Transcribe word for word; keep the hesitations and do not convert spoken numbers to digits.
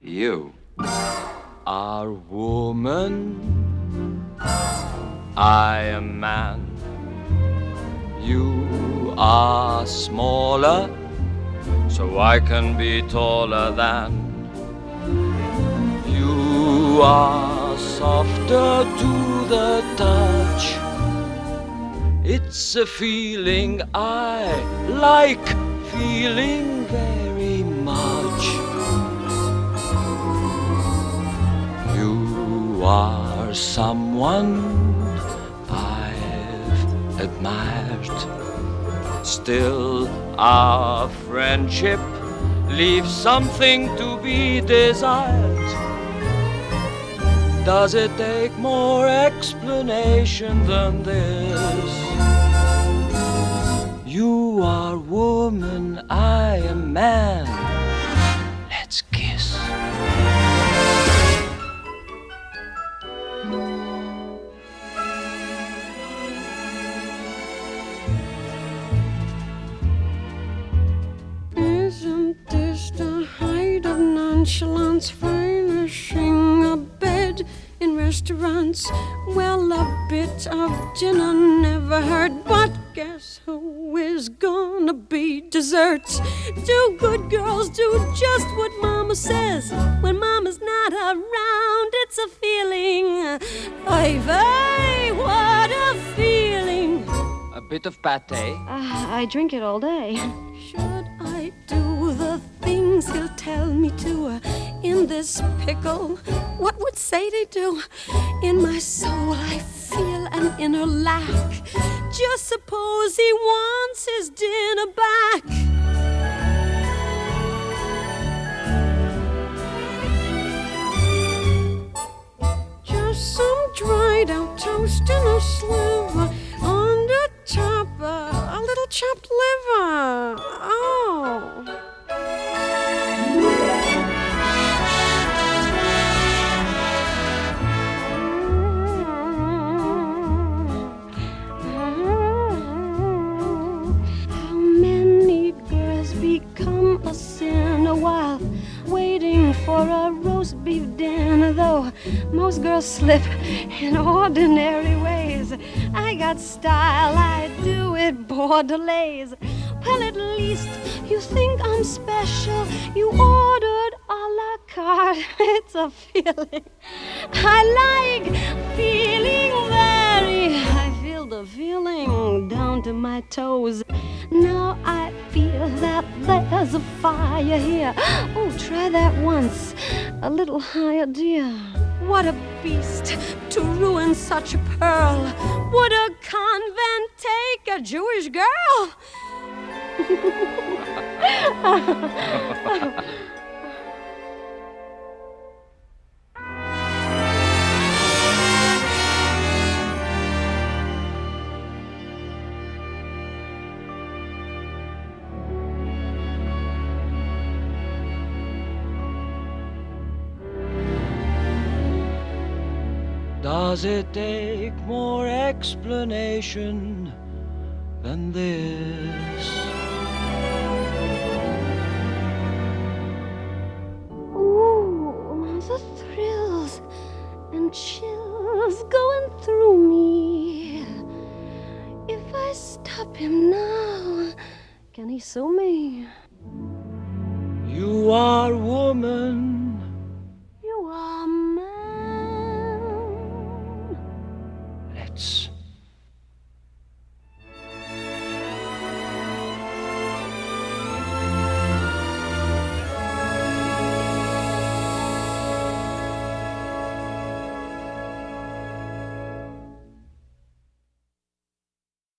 You are woman, I am man. You are smaller, so I can be taller than. You are softer to the touch. It's a feeling I like feeling very much. You are someone I've admired. Still, our friendship leaves something to be desired. Does it take more explanation than this? You are woman, I am man. Let's kiss. Isn't this the height of nonchalance, furnishing a bed in restaurants? Well, a bit of dinner never hurt, but guess who is gonna be dessert? Do good girls do just what Mama says? When Mama's not around, it's a feeling. Ay vey, what a feeling. A bit of pate. Uh, I drink it all day. Should I do the things he'll tell me to uh, in this pickle? What would Sadie do? In my soul I feel an inner lack. Just suppose he wants his dinner back. Just some dried out toast and a sliver on the top, uh, a little chopped liver. Oh. How many girls become a sinner while waiting for a roast beef dinner? Though most girls slip in ordinary ways, I got style, I do it borderlays. Well, at least you think I'm special. You ordered a la carte. It's a feeling I like, feeling very. I feel the feeling down to my toes. Now I feel that there's a fire here. Oh, try that once, a little higher, dear. What a beast to ruin such a pearl. Would a convent take a Jewish girl? Does it take more explanation than this? Ooh, the thrills and chills going through me. If I stop him now, can he sue me? You are woman, You are man. let's